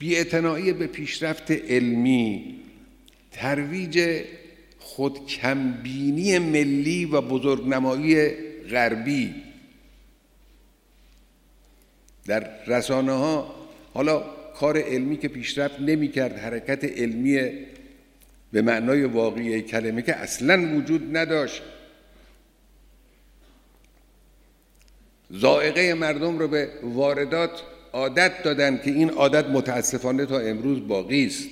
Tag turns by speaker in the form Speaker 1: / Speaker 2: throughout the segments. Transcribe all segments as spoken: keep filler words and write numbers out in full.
Speaker 1: بی‌اعتنایی به پیشرفت علمی، ترویج خودکمبینی ملی و بزرگنمایی غربی در رسانه ها. حالا کار علمی که پیشرفت نمی کرد، حرکت علمی به معنای واقعی کلمه که اصلاً وجود نداشت، ذائقه مردم رو به واردات عادت دادن که این عادت متاسفانه تا امروز باقی است.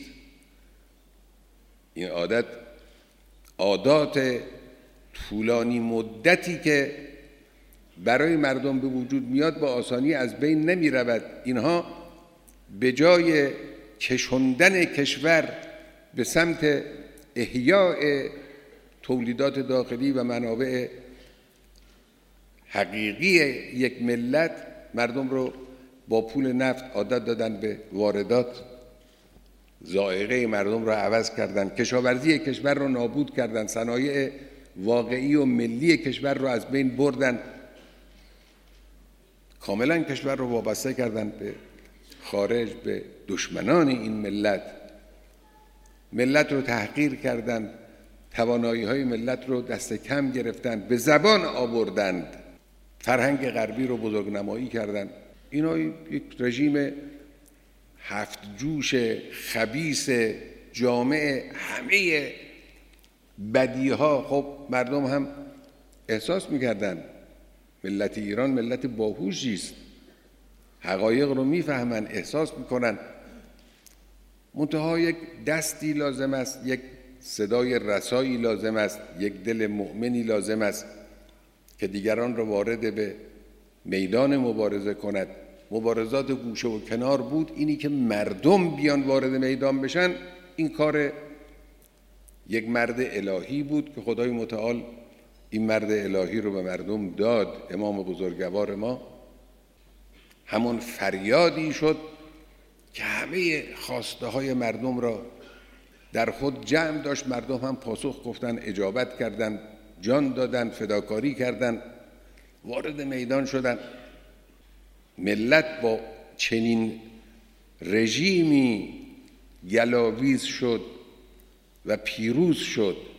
Speaker 1: این عادت عادات طولانی مدتی که برای مردم به وجود میاد با آسانی از بین نمی رود. اینها به جای کشوندن کشور به سمت احیاء تولیدات داخلی و منابع حقیقی یک ملت، مردم رو با پول نفت عادت دادن به واردات، ذائقه مردم رو عوض کردن، کشاورزی کشور رو نابود کردن، صنایع واقعی و ملی کشور رو از بین بردن، کاملا کشور رو وابسته کردن به خارج، به دشمنان این ملت. ملت رو تحقیر کردن، توانایی های ملت رو دست کم گرفتن، به زبان آوردند، فرهنگ غربی رو بزرگنمایی کردن. اینا یک رژیم هفت جوش خبیث جامع، همه بدیها. خب مردم هم احساس میکردن ملت ایران ملت باهوشی است، حقایق رو میفهمن، احساس میکنن. منتها یک دستی لازم است، یک صدای رسایی لازم است، یک دل مؤمنی لازم است که دیگران رو وارد به میدان مبارزه کند. مبارزات گوشه و کنار بود، اینی که مردم بیان وارد میدان بشن، این کار یک مرد الهی بود که خدای متعال این مرد الهی رو به مردم داد. امام بزرگوار ما همون فریادی شد که همه خواسته های مردم را در خود جمع داشت. مردم هم پاسخ گفتن، اجابت کردند، جان دادن، فداکاری کردند، وارد میدان شدند. ملت با چنین رژیمی گلاویز شد و پیروز شد.